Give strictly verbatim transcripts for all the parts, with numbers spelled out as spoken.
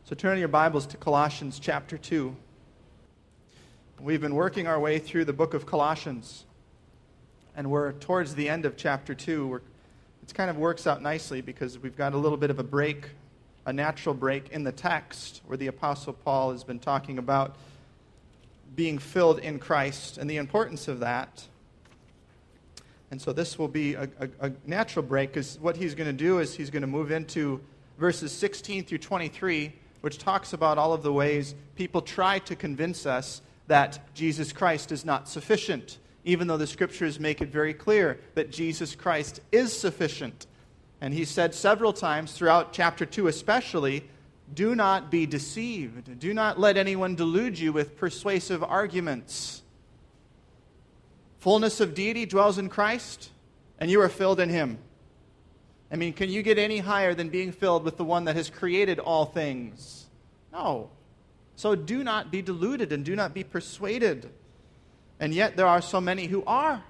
So turn your Bibles to Colossians chapter two. We've been working our way through the book of Colossians, and we're towards the end of chapter two. We're, it kind of works out nicely because we've got a little bit of a break, a natural break in the text where the Apostle Paul has been talking about being filled in Christ and the importance of that. And so this will be a, a, a natural break, because what he's going to do is he's going to move into verses sixteen through twenty-three, which talks about all of the ways people try to convince us that Jesus Christ is not sufficient, even though the Scriptures make it very clear that Jesus Christ is sufficient. And he said several times throughout chapter two especially, do not be deceived. Do not let anyone delude you with persuasive arguments. Fullness of deity dwells in Christ, and you are filled in Him. I mean, can you get any higher than being filled with the one that has created all things? No. So do not be deluded and do not be persuaded. And yet there are so many who are.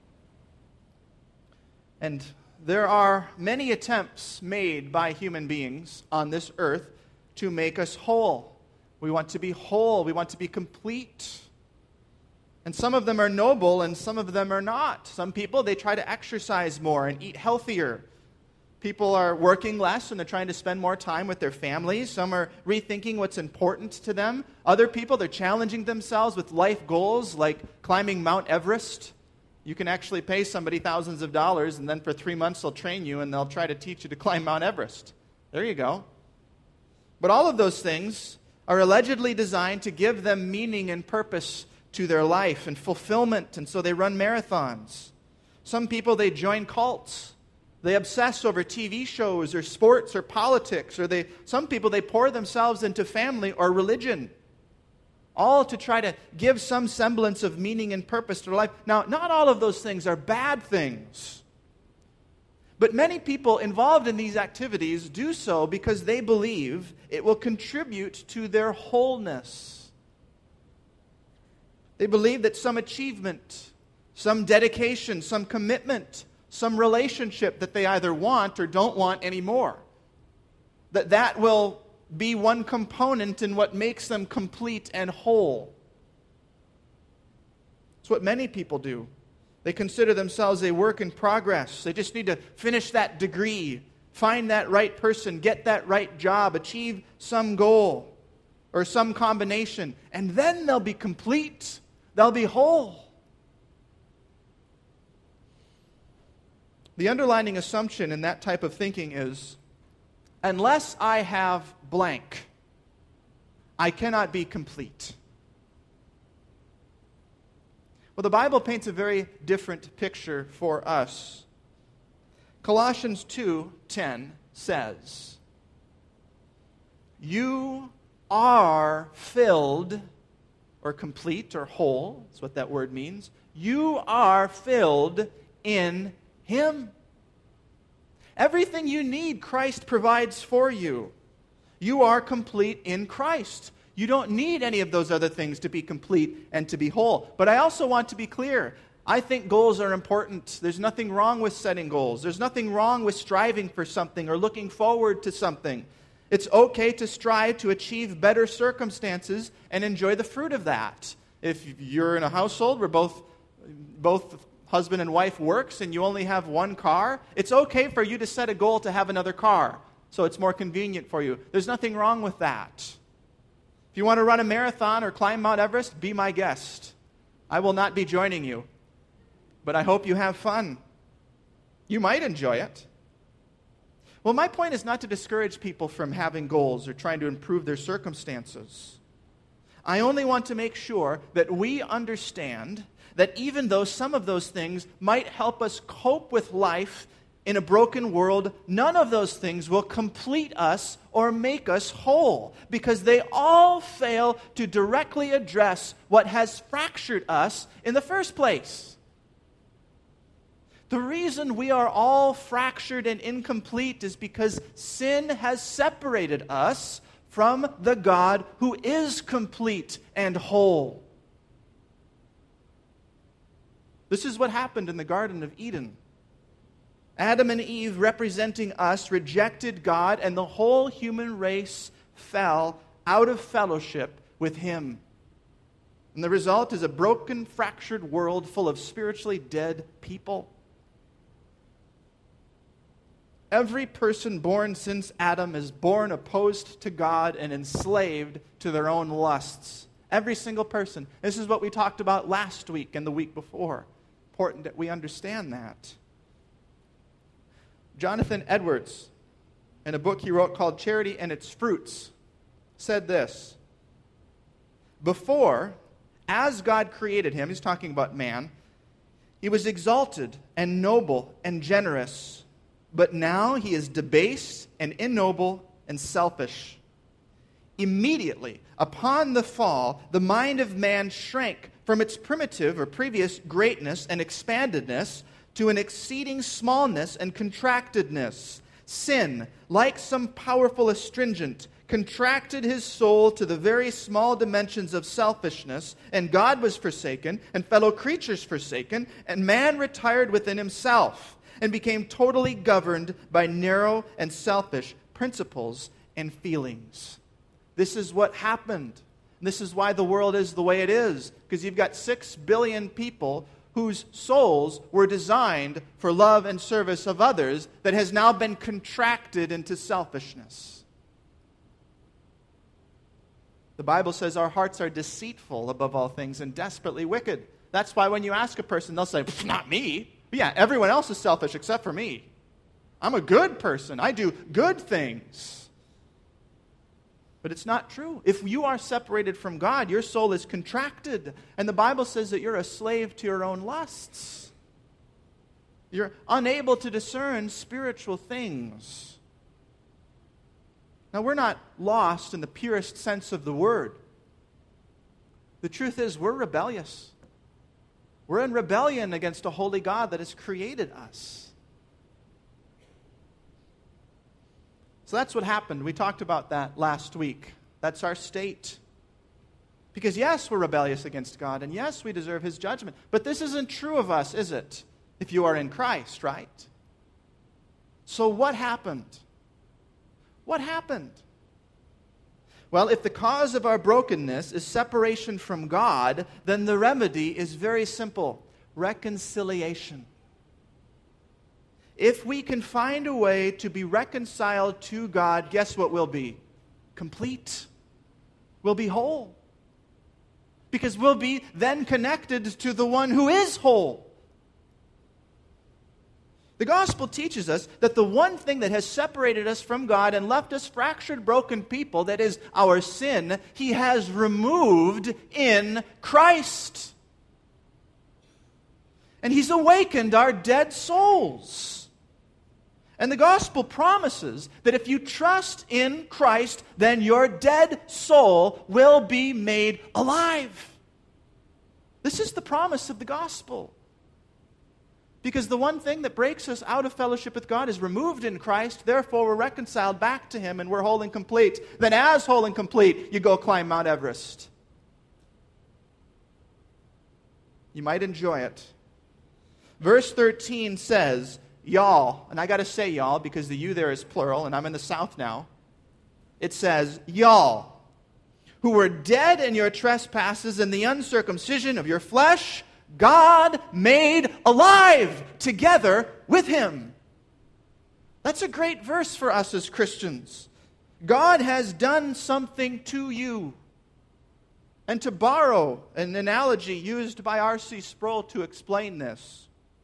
And there are many attempts made by human beings on this earth to make us whole. We want to be whole. We want to be complete. And some of them are noble and some of them are not. Some people, they try to exercise more and eat healthier. People are working less and they're trying to spend more time with their families. Some are rethinking what's important to them. Other people, they're challenging themselves with life goals like climbing Mount Everest. You can actually pay somebody thousands of dollars, and then for three months they'll train you and they'll try to teach you to climb Mount Everest. There you go. But all of those things are allegedly designed to give them meaning and purpose to their life and fulfillment, and so they run marathons. Some people, they join cults. They obsess over T V shows or sports or politics, or they some people, they pour themselves into family or religion, all to try to give some semblance of meaning and purpose to their life. Now, not all of those things are bad things, but many people involved in these activities do so because they believe it will contribute to their wholeness. They believe that some achievement, some dedication, some commitment, some relationship that they either want or don't want anymore, that that will be one component in what makes them complete and whole. It's what many people do. They consider themselves a work in progress. They just need to finish that degree, find that right person, get that right job, achieve some goal or some combination, and then they'll be complete. They'll be whole. The underlying assumption in that type of thinking is, unless I have blank, I cannot be complete. Well, the Bible paints a very different picture for us. Colossians two ten says, you are filled, or complete, or whole. That's what that word means. You are filled in Him. Everything you need, Christ provides for you. You are complete in Christ. You don't need any of those other things to be complete and to be whole. But I also want to be clear. I think goals are important. There's nothing wrong with setting goals. There's nothing wrong with striving for something or looking forward to something. It's okay to strive to achieve better circumstances and enjoy the fruit of that. If you're in a household where both both husband and wife works and you only have one car, it's okay for you to set a goal to have another car so it's more convenient for you. There's nothing wrong with that. If you want to run a marathon or climb Mount Everest, be my guest. I will not be joining you, but I hope you have fun. You might enjoy it. Well, my point is not to discourage people from having goals or trying to improve their circumstances. I only want to make sure that we understand that even though some of those things might help us cope with life in a broken world, none of those things will complete us or make us whole, because they all fail to directly address what has fractured us in the first place. The reason we are all fractured and incomplete is because sin has separated us from the God who is complete and whole. This is what happened in the Garden of Eden. Adam and Eve, representing us, rejected God, and the whole human race fell out of fellowship with him. And the result is a broken, fractured world full of spiritually dead people. Every person born since Adam is born opposed to God and enslaved to their own lusts. Every single person. This is what we talked about last week and the week before. Important that we understand that. Jonathan Edwards, in a book he wrote called Charity and Its Fruits, said this: before, as God created him, he's talking about man, he was exalted and noble and generous, but now he is debased and ignoble and selfish. Immediately, upon the fall, the mind of man shrank from its primitive or previous greatness and expandedness to an exceeding smallness and contractedness. Sin, like some powerful astringent, contracted his soul to the very small dimensions of selfishness, and God was forsaken, and fellow creatures forsaken, and man retired within himself, and became totally governed by narrow and selfish principles and feelings. This is what happened. This is why the world is the way it is, because you've got six billion people whose souls were designed for love and service of others that has now been contracted into selfishness. The Bible says our hearts are deceitful above all things and desperately wicked. That's why when you ask a person, they'll say, not me. But yeah, everyone else is selfish except for me. I'm a good person. I do good things. But it's not true. If you are separated from God, your soul is contracted. And the Bible says that you're a slave to your own lusts. You're unable to discern spiritual things. Now, we're not lost in the purest sense of the word. The truth is, we're rebellious. We're in rebellion against a holy God that has created us. So that's what happened. We talked about that last week. That's our state. Because yes, we're rebellious against God, and yes, we deserve His judgment. But this isn't true of us, is it? If you are in Christ, right? So what happened? What happened? Well, if the cause of our brokenness is separation from God, then the remedy is very simple: reconciliation. If we can find a way to be reconciled to God, guess what we'll be? Complete. We'll be whole. Because we'll be then connected to the one who is whole. The gospel teaches us that the one thing that has separated us from God and left us fractured, broken people, that is our sin, He has removed in Christ. And He's awakened our dead souls. And the gospel promises that if you trust in Christ, then your dead soul will be made alive. This is the promise of the gospel. Because the one thing that breaks us out of fellowship with God is removed in Christ, therefore we're reconciled back to Him and we're whole and complete. Then as whole and complete, you go climb Mount Everest. You might enjoy it. Verse thirteen says, y'all, and I got to say y'all because the you there is plural, and I'm in the South now. It says, y'all, who were dead in your trespasses and the uncircumcision of your flesh, God made alive together with Him. That's a great verse for us as Christians. God has done something to you. And to borrow an analogy used by R C Sproul to explain this,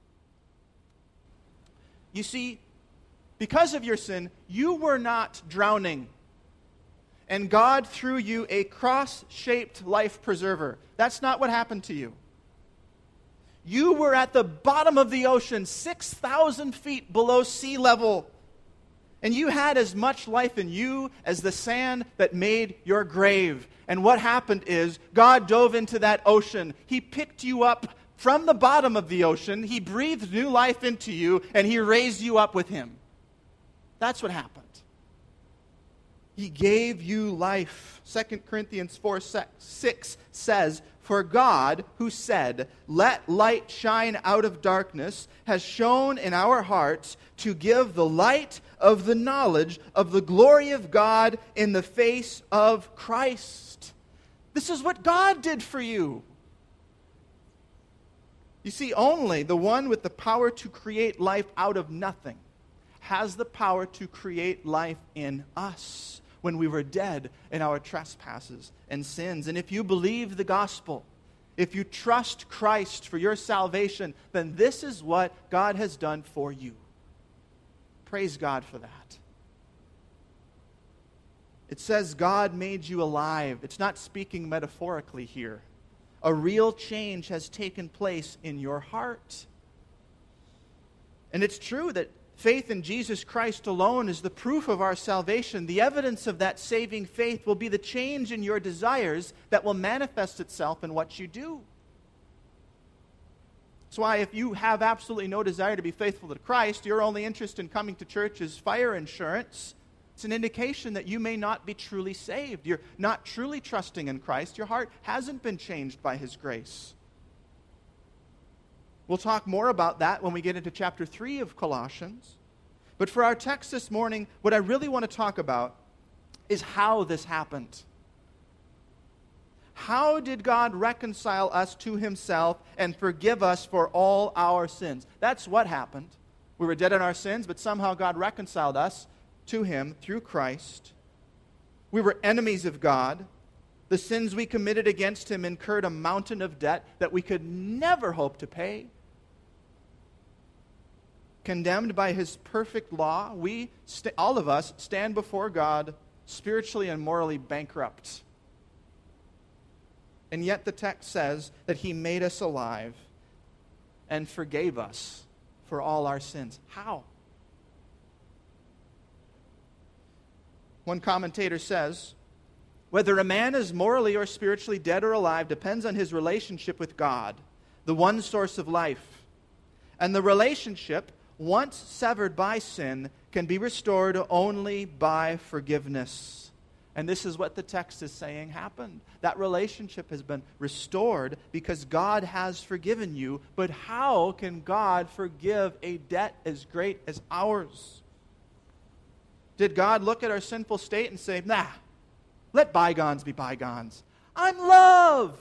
you see, because of your sin, you were not drowning. And God threw you a cross-shaped life preserver. That's not what happened to you. You were at the bottom of the ocean, six thousand feet below sea level. And you had as much life in you as the sand that made your grave. And what happened is, God dove into that ocean. He picked you up from the bottom of the ocean, He breathed new life into you, and He raised you up with Him. That's what happened. He gave you life. Second Corinthians four six says, For God, who said, 'Let light shine out of darkness,' has shone in our hearts to give the light of the knowledge of the glory of God in the face of Christ." This is what God did for you. You see, only the one with the power to create life out of nothing has the power to create life in us when we were dead in our trespasses and sins. And if you believe the gospel, if you trust Christ for your salvation, then this is what God has done for you. Praise God for that. It says God made you alive. It's not speaking metaphorically here. A real change has taken place in your heart. And it's true that faith in Jesus Christ alone is the proof of our salvation. The evidence of that saving faith will be the change in your desires that will manifest itself in what you do. That's why if you have absolutely no desire to be faithful to Christ, your only interest in coming to church is fire insurance, it's an indication that you may not be truly saved. You're not truly trusting in Christ. Your heart hasn't been changed by His grace. We'll talk more about that when we get into chapter three of Colossians. But for our text this morning, what I really want to talk about is how this happened. How did God reconcile us to Himself and forgive us for all our sins? That's what happened. We were dead in our sins, but somehow God reconciled us to Him through Christ. We were enemies of God. The sins we committed against Him incurred a mountain of debt that we could never hope to pay. Condemned by His perfect law, we, st- all of us, stand before God spiritually and morally bankrupt. And yet the text says that He made us alive and forgave us for all our sins. How? One commentator says, whether a man is morally or spiritually dead or alive depends on his relationship with God, the one source of life. And the relationship, once severed by sin, can be restored only by forgiveness. And this is what the text is saying happened. That relationship has been restored because God has forgiven you. But how can God forgive a debt as great as ours? Did God look at our sinful state and say, nah, let bygones be bygones? I'm love.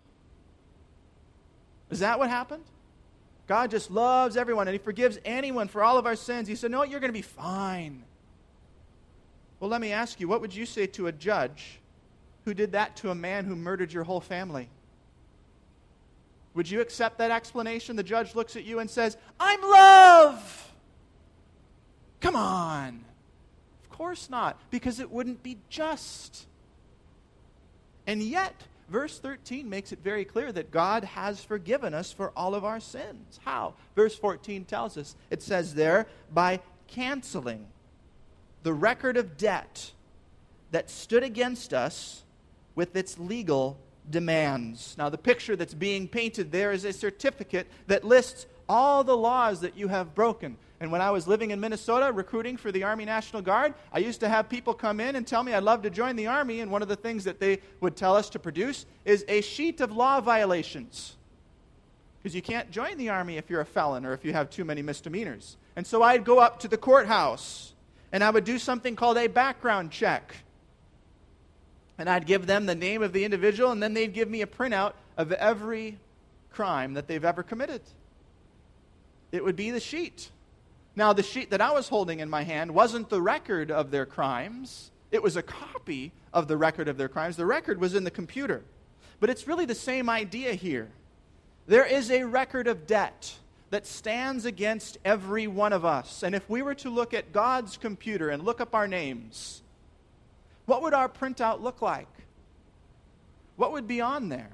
Is that what happened? God just loves everyone and He forgives anyone for all of our sins. He said, no, you're going to be fine. Well, let me ask you, what would you say to a judge who did that to a man who murdered your whole family? Would you accept that explanation? The judge looks at you and says, I'm love. Come on. Of course not, because it wouldn't be just. And yet, verse thirteen makes it very clear that God has forgiven us for all of our sins. How? Verse fourteen tells us, it says there, by canceling the record of debt that stood against us with its legal demands. Now, the picture that's being painted there is a certificate that lists all the laws that you have broken. And when I was living in Minnesota recruiting for the Army National Guard, I used to have people come in and tell me I'd love to join the Army, and one of the things that they would tell us to produce is a sheet of law violations. Because you can't join the Army if you're a felon or if you have too many misdemeanors. And so I'd go up to the courthouse and I would do something called a background check. And I'd give them the name of the individual, and then they'd give me a printout of every crime that they've ever committed. It would be the sheet. Now, the sheet that I was holding in my hand wasn't the record of their crimes. It was a copy of the record of their crimes. The record was in the computer. But it's really the same idea here. There is a record of debt that stands against every one of us. And if we were to look at God's computer and look up our names, what would our printout look like? What would be on there?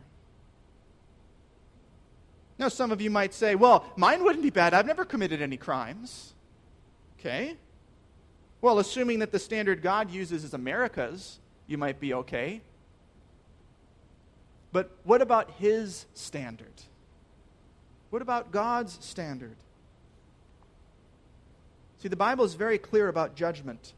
Now, some of you might say, well, mine wouldn't be bad. I've never committed any crimes. Okay. Well, assuming that the standard God uses is America's, you might be okay. But what about His standard? What about God's standard? See, the Bible is very clear about judgment.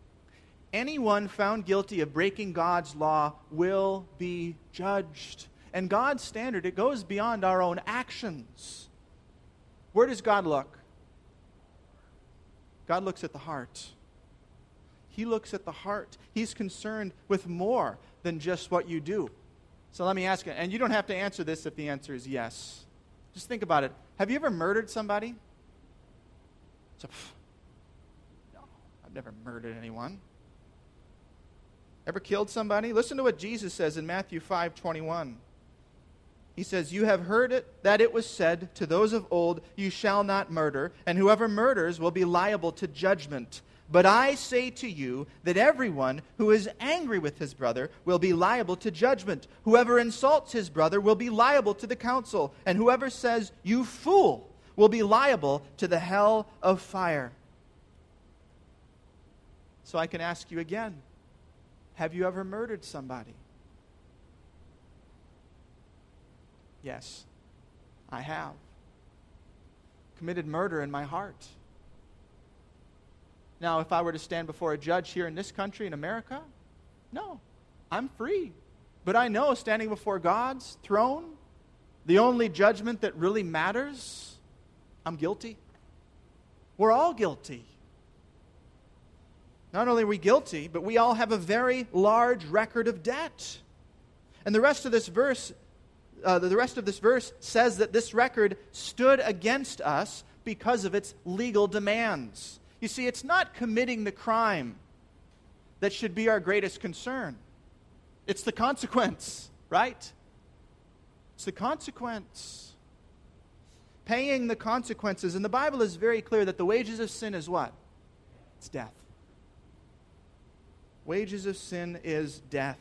Anyone found guilty of breaking God's law will be judged. And God's standard, it goes beyond our own actions. Where does God look? God looks at the heart. He looks at the heart. He's concerned with more than just what you do. So let me ask you, and you don't have to answer this if the answer is yes. Just think about it. Have you ever murdered somebody? So, pff, no, I've never murdered anyone. Ever killed somebody? Listen to what Jesus says in Matthew five twenty-one. He says, "You have heard it that it was said to those of old, 'You shall not murder,' and whoever murders will be liable to judgment. But I say to you that everyone who is angry with his brother will be liable to judgment. Whoever insults his brother will be liable to the council, and whoever says, 'You fool,' will be liable to the hell of fire." So I can ask you again, have you ever murdered somebody? Yes, I have. Committed murder in my heart. Now, if I were to stand before a judge here in this country, in America, no, I'm free. But I know standing before God's throne, the only judgment that really matters, I'm guilty. We're all guilty. Not only are we guilty, but we all have a very large record of debt. And the rest of this verse Uh, the rest of this verse says that this record stood against us because of its legal demands. You see, it's not committing the crime that should be our greatest concern. It's the consequence, right? It's the consequence. Paying the consequences. And the Bible is very clear that the wages of sin is what? It's death. Wages of sin is death.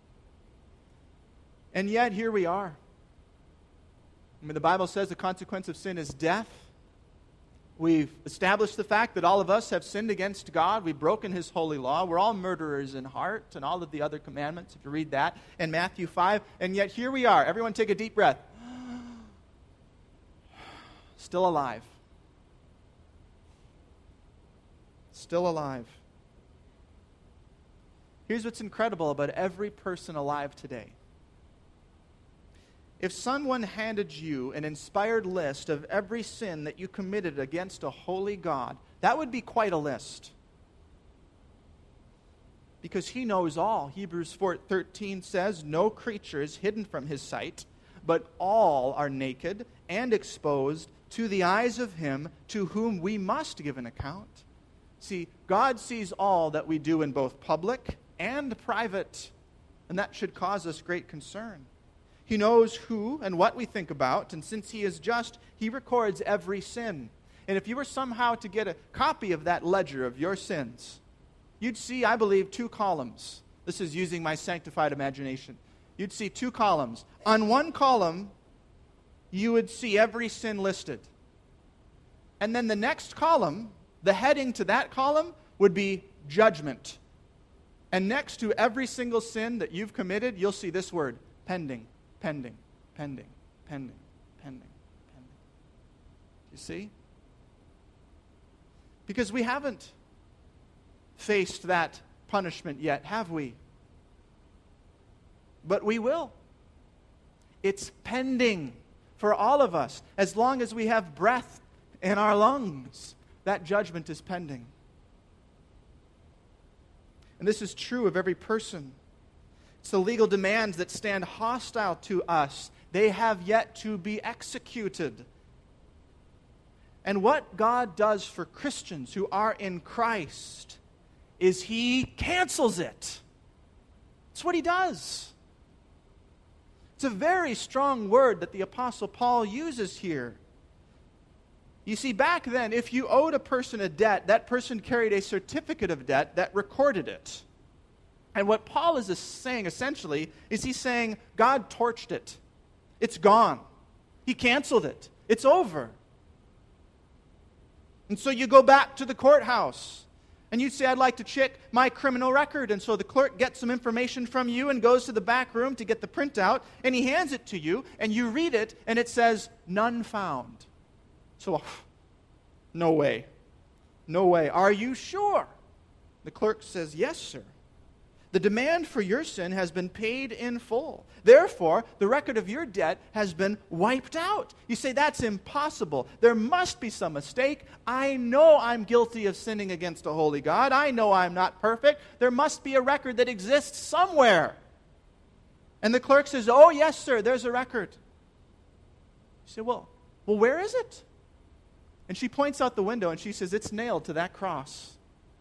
And yet, here we are. I mean, the Bible says the consequence of sin is death. We've established the fact that all of us have sinned against God. We've broken His holy law. We're all murderers in heart, and all of the other commandments, if you read that in Matthew five. And yet, here we are. Everyone take a deep breath. Still alive. Still alive. Here's what's incredible about every person alive today. If someone handed you an inspired list of every sin that you committed against a holy God, that would be quite a list. Because He knows all. Hebrews four thirteen says, "No creature is hidden from His sight, but all are naked and exposed to the eyes of Him to whom we must give an account." See, God sees all that we do in both public and private, and that should cause us great concern. He knows who and what we think about, and since He is just, He records every sin. And if you were somehow to get a copy of that ledger of your sins, you'd see, I believe, two columns. This is using my sanctified imagination. You'd see two columns. On one column, you would see every sin listed. And then the next column, the heading to that column would be judgment. And next to every single sin that you've committed, you'll see this word, pending. Pending, pending, pending, pending, pending. You see? Because we haven't faced that punishment yet, have we? But we will. It's pending for all of us. As long as we have breath in our lungs, that judgment is pending. And this is true of every person. It's the legal demands that stand hostile to us. They have yet to be executed. And what God does for Christians who are in Christ is He cancels it. That's what He does. It's a very strong word that the Apostle Paul uses here. You see, back then, if you owed a person a debt, that person carried a certificate of debt that recorded it. And what Paul is saying, essentially, is he's saying, God torched it. It's gone. He canceled it. It's over. And so you go back to the courthouse, and you say, I'd like to check my criminal record. And so the clerk gets some information from you and goes to the back room to get the printout, and he hands it to you, and you read it, and it says, none found. So, no way. No way. Are you sure? The clerk says, yes, sir. The demand for your sin has been paid in full. Therefore, the record of your debt has been wiped out. You say, that's impossible. There must be some mistake. I know I'm guilty of sinning against a holy God. I know I'm not perfect. There must be a record that exists somewhere. And the clerk says, oh, yes, sir, there's a record. You say, well, well, where is it? And she points out the window and she says, it's nailed to that cross.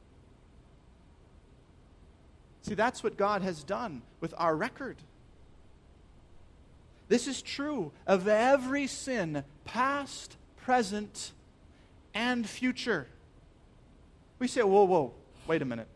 See, that's what God has done with our record. This is true of every sin, past, present, and future. We say, whoa, whoa, wait a minute.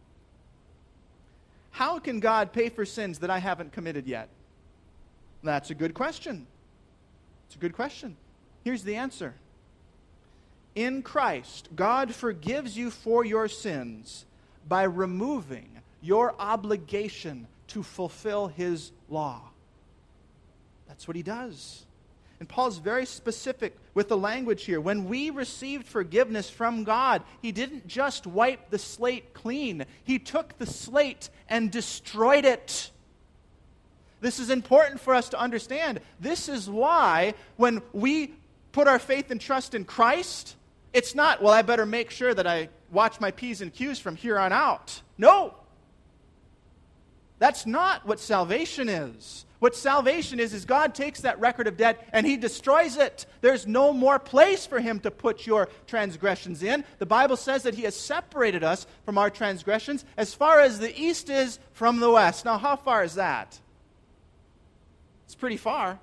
How can God pay for sins that I haven't committed yet? That's a good question. It's a good question. Here's the answer. In Christ, God forgives you for your sins by removing your obligation to fulfill His law. That's what He does. And Paul's very specific with the language here. When we received forgiveness from God, He didn't just wipe the slate clean. He took the slate and destroyed it. This is important for us to understand. This is why when we put our faith and trust in Christ, it's not, well, I better make sure that I watch my P's and Q's from here on out. No. That's not what salvation is. What salvation is, is God takes that record of debt and He destroys it. There's no more place for Him to put your transgressions in. The Bible says that He has separated us from our transgressions as far as the east is from the west. Now, how far is that? It's pretty far.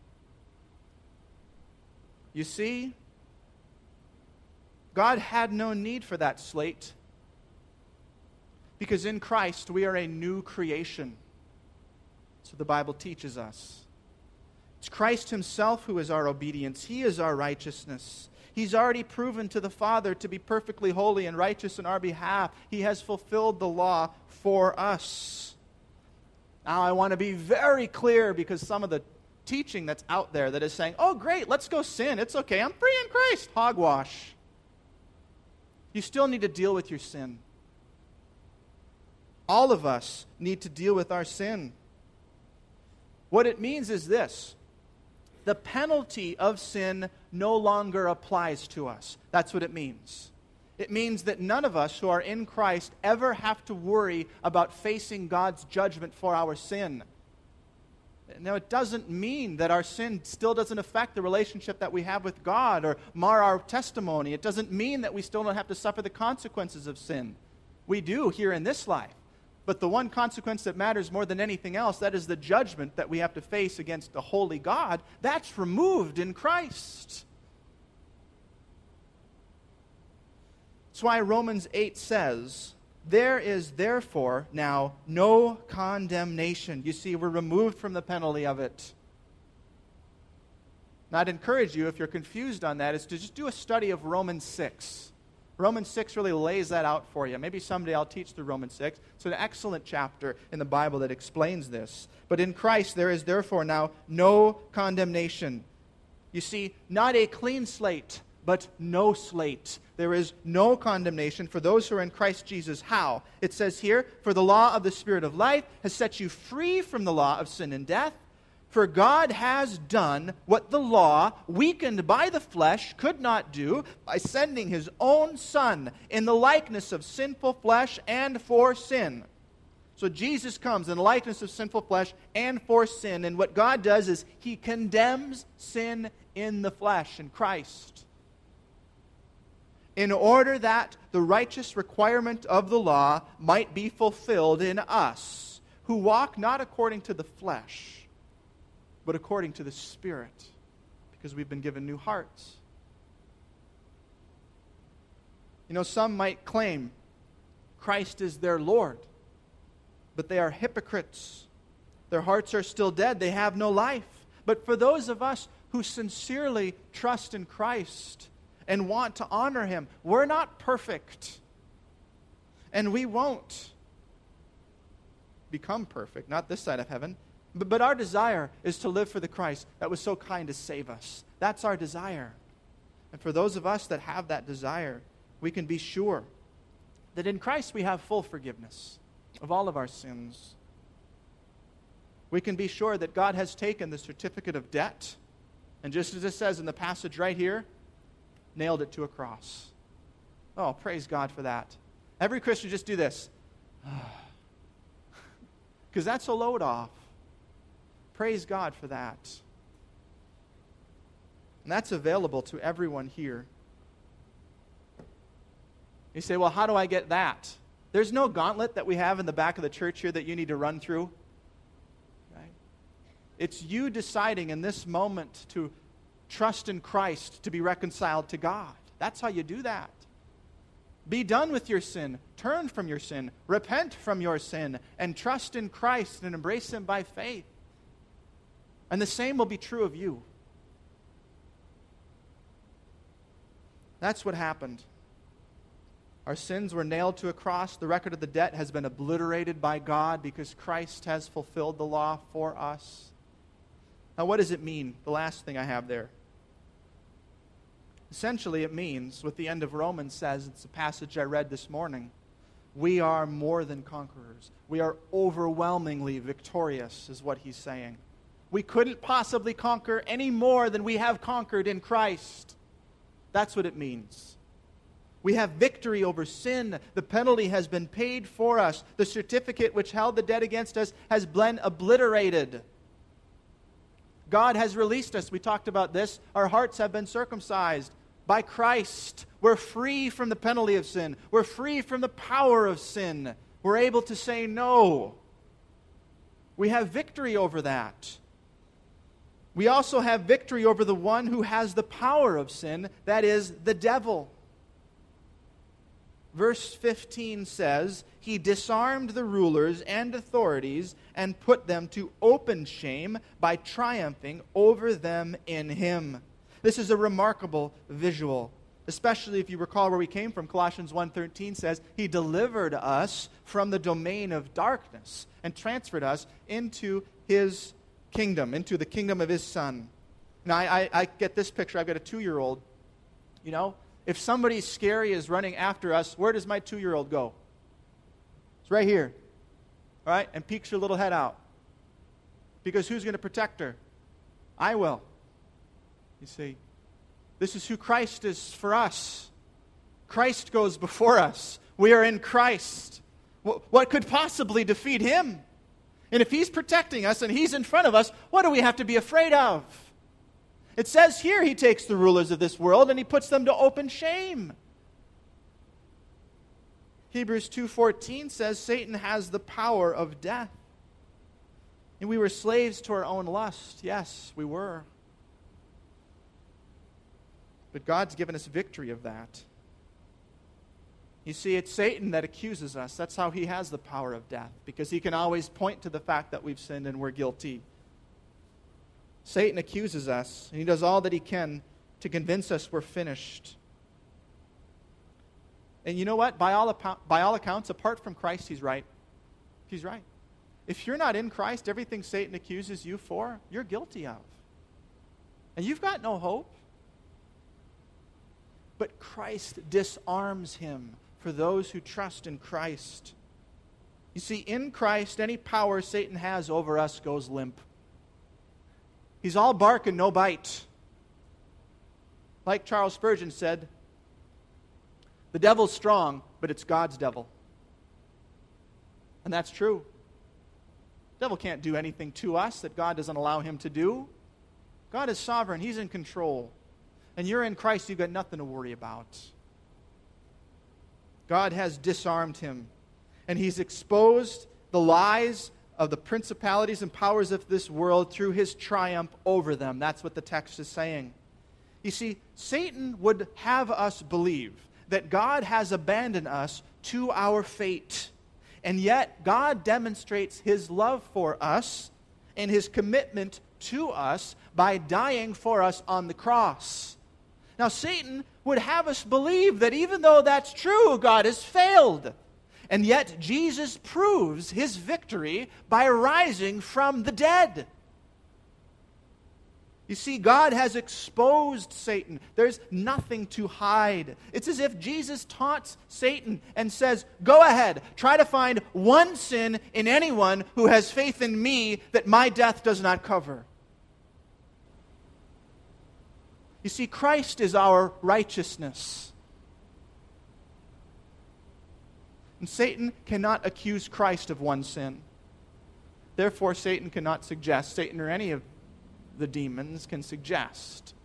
You see, God had no need for that slate because in Christ we are a new creation. So the Bible teaches us. It's Christ Himself who is our obedience. He is our righteousness. He's already proven to the Father to be perfectly holy and righteous in our behalf. He has fulfilled the law for us. Now I want to be very clear because some of the teaching that's out there that is saying, oh great, let's go sin. It's okay. I'm free in Christ. Hogwash. You still need to deal with your sin. All of us need to deal with our sin. What it means is this. The penalty of sin no longer applies to us. That's what it means. It means that none of us who are in Christ ever have to worry about facing God's judgment for our sin. Now, it doesn't mean that our sin still doesn't affect the relationship that we have with God or mar our testimony. It doesn't mean that we still don't have to suffer the consequences of sin. We do here in this life. But the one consequence that matters more than anything else, that is the judgment that we have to face against the holy God, that's removed in Christ. That's why Romans eight says, there is therefore now no condemnation. You see, we're removed from the penalty of it. And I'd encourage you, if you're confused on that, is to just do a study of Romans six. Romans six really lays that out for you. Maybe someday I'll teach through Romans six. It's an excellent chapter in the Bible that explains this. But in Christ there is therefore now no condemnation. You see, not a clean slate, but no slate. There is no condemnation for those who are in Christ Jesus. How? It says here, for the law of the Spirit of life has set you free from the law of sin and death. For God has done what the law, weakened by the flesh, could not do by sending His own Son in the likeness of sinful flesh and for sin. So Jesus comes in the likeness of sinful flesh and for sin. And what God does is He condemns sin in the flesh, in Christ, in order that the righteous requirement of the law might be fulfilled in us, who walk not according to the flesh, but according to the Spirit, because we've been given new hearts. You know, some might claim Christ is their Lord, but they are hypocrites. Their hearts are still dead. They have no life. But for those of us who sincerely trust in Christ and want to honor Him, we're not perfect. And we won't become perfect, not this side of heaven. But, but our desire is to live for the Christ that was so kind to save us. That's our desire. And for those of us that have that desire, we can be sure that in Christ we have full forgiveness. of all of our sins. We can be sure that God has taken the certificate of debt, and just as it says in the passage right here, nailed it to a cross. Oh, praise God for that. Every Christian just do this. Because that's a load off. Praise God for that. And that's available to everyone here. You say, well, how do I get that? There's no gauntlet that we have in the back of the church here that you need to run through. Right? It's you deciding in this moment to trust in Christ to be reconciled to God. That's how you do that. Be done with your sin. Turn from your sin. Repent from your sin. And trust in Christ and embrace Him by faith. And the same will be true of you. That's what happened. Our sins were nailed to a cross. The record of the debt has been obliterated by God because Christ has fulfilled the law for us. Now, what does it mean? The last thing I have there. Essentially, it means, what the end of Romans says, it's a passage I read this morning, we are more than conquerors. We are overwhelmingly victorious, is what he's saying. We couldn't possibly conquer any more than we have conquered in Christ. That's what it means. We have victory over sin. The penalty has been paid for us. The certificate which held the debt against us has been obliterated. God has released us. We talked about this. Our hearts have been circumcised by Christ. We're free from the penalty of sin. We're free from the power of sin. We're able to say no. We have victory over that. We also have victory over the one who has the power of sin, that is, the devil. Verse fifteen says, He disarmed the rulers and authorities and put them to open shame by triumphing over them in Him. This is a remarkable visual, especially if you recall where we came from. Colossians one thirteen says, He delivered us from the domain of darkness and transferred us into His kingdom, into the kingdom of His Son. Now, I, I, I get this picture. I've got a two-year-old. You know, if somebody scary is running after us, where does my two-year-old go? It's right here. All right? And peeks her little head out. Because who's going to protect her? I will. You see, this is who Christ is for us. Christ goes before us. We are in Christ. What could possibly defeat Him? And if He's protecting us and He's in front of us, what do we have to be afraid of? It says here He takes the rulers of this world and He puts them to open shame. Hebrews two fourteen says Satan has the power of death. And we were slaves to our own lust. Yes, we were. But God's given us victory of that. You see, it's Satan that accuses us. That's how he has the power of death, because he can always point to the fact that we've sinned and we're guilty. Satan accuses us, and he does all that he can to convince us we're finished. And you know what? By all, by all accounts, apart from Christ, he's right. He's right. If you're not in Christ, everything Satan accuses you for, you're guilty of. And you've got no hope. But Christ disarms him for those who trust in Christ. You see, in Christ, any power Satan has over us goes limp. He's all bark and no bite. Like Charles Spurgeon said, the devil's strong, but it's God's devil. And that's true. The devil can't do anything to us that God doesn't allow him to do. God is sovereign. He's in control. And you're in Christ, you've got nothing to worry about. God has disarmed him. And He's exposed the lies of the principalities and powers of this world through His triumph over them. That's what the text is saying. You see, Satan would have us believe that God has abandoned us to our fate. And yet, God demonstrates His love for us and His commitment to us by dying for us on the cross. Now, Satan would have us believe that even though that's true, God has failed. And yet, Jesus proves His victory by rising from the dead. You You see, God has exposed Satan. There's nothing to hide. It's as if Jesus taunts Satan and says, go ahead, try to find one sin in anyone who has faith in me that my death does not cover. You see, Christ is our righteousness. And Satan cannot accuse Christ of one sin. Therefore, Satan cannot suggest, Satan or any of the demons can suggest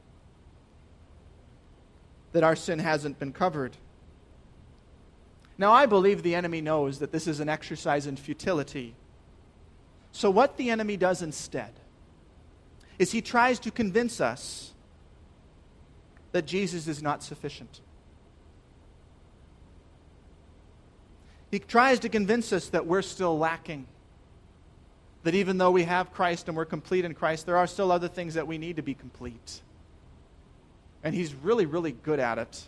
that our sin hasn't been covered. Now, I believe the enemy knows that this is an exercise in futility. So what the enemy does instead is he tries to convince us that Jesus is not sufficient. He tries to convince us that we're still lacking. That even though we have Christ and we're complete in Christ, there are still other things that we need to be complete. And he's really, really good at it.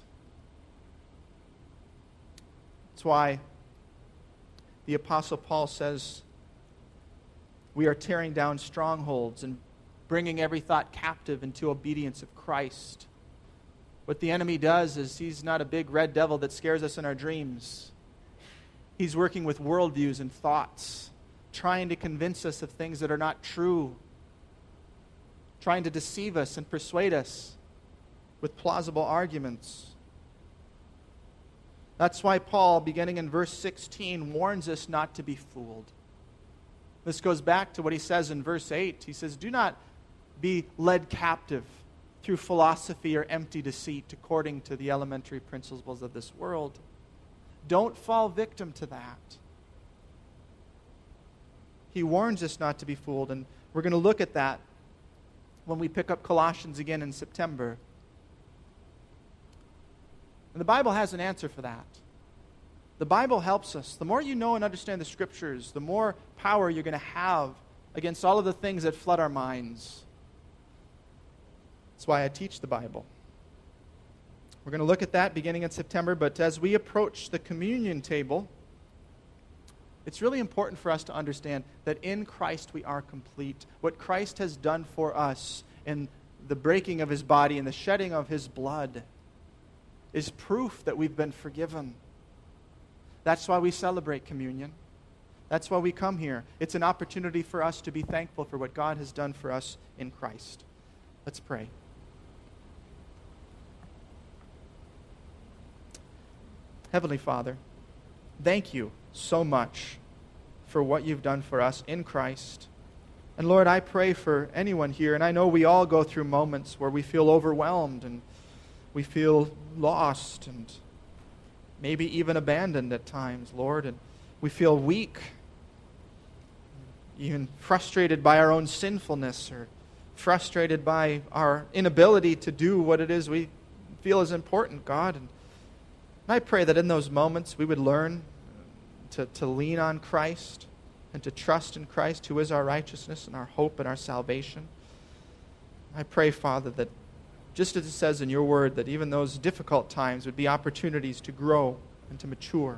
That's why the Apostle Paul says we are tearing down strongholds and bringing every thought captive into obedience of Christ. What the enemy does is he's not a big red devil that scares us in our dreams. He's working with worldviews and thoughts, trying to convince us of things that are not true, trying to deceive us and persuade us with plausible arguments. That's why Paul, beginning in verse sixteen, warns us not to be fooled. This goes back to what he says in verse eight. He says, do not be led captive through philosophy or empty deceit according to the elementary principles of this world. Don't fall victim to that. He warns us not to be fooled, and we're going to look at that when we pick up Colossians again in September. And the Bible has an answer for that. The Bible helps us. The more you know and understand the Scriptures, the more power you're going to have against all of the things that flood our minds. That's why I teach the Bible. We're going to look at that beginning in September, but as we approach the communion table, it's really important for us to understand that in Christ we are complete. What Christ has done for us in the breaking of his body and the shedding of his blood is proof that we've been forgiven. That's why we celebrate communion. That's why we come here. It's an opportunity for us to be thankful for what God has done for us in Christ. Let's pray. Heavenly Father, thank you so much for what you've done for us in Christ. And Lord, I pray for anyone here, and I know we all go through moments where we feel overwhelmed and we feel lost and maybe even abandoned at times, Lord, and we feel weak, even frustrated by our own sinfulness or frustrated by our inability to do what it is we feel is important, God. And I pray that in those moments we would learn to, to lean on Christ and to trust in Christ, who is our righteousness and our hope and our salvation. I pray, Father, that just as it says in your word, that even those difficult times would be opportunities to grow and to mature.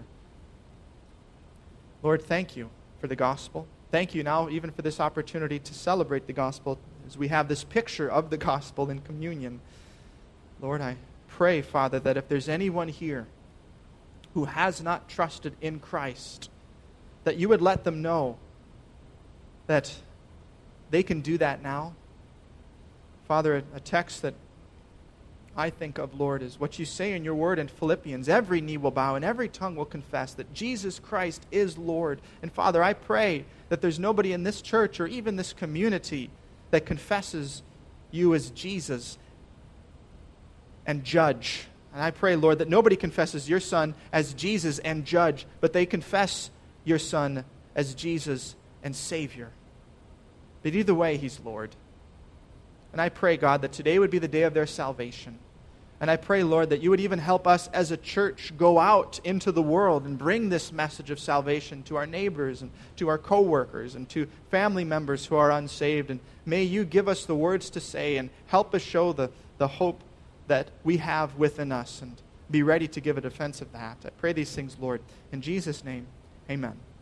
Lord, thank you for the gospel. Thank you now even for this opportunity to celebrate the gospel as we have this picture of the gospel in communion. Lord, I pray, Father, that if there's anyone here who has not trusted in Christ, that you would let them know that they can do that now. Father, a text that I think of, Lord, is what you say in your word in Philippians. Every knee will bow and every tongue will confess that Jesus Christ is Lord. And Father, I pray that there's nobody in this church or even this community that confesses you as Jesus and judge. And I pray, Lord, that nobody confesses your Son as Jesus and judge, but they confess your Son as Jesus and Savior. But either way, he's Lord. And I pray, God, that today would be the day of their salvation. And I pray, Lord, that you would even help us as a church go out into the world and bring this message of salvation to our neighbors and to our co-workers and to family members who are unsaved. And may you give us the words to say and help us show the, the hope that we have within us and be ready to give a defense of that. I pray these things, Lord, in Jesus' name, amen.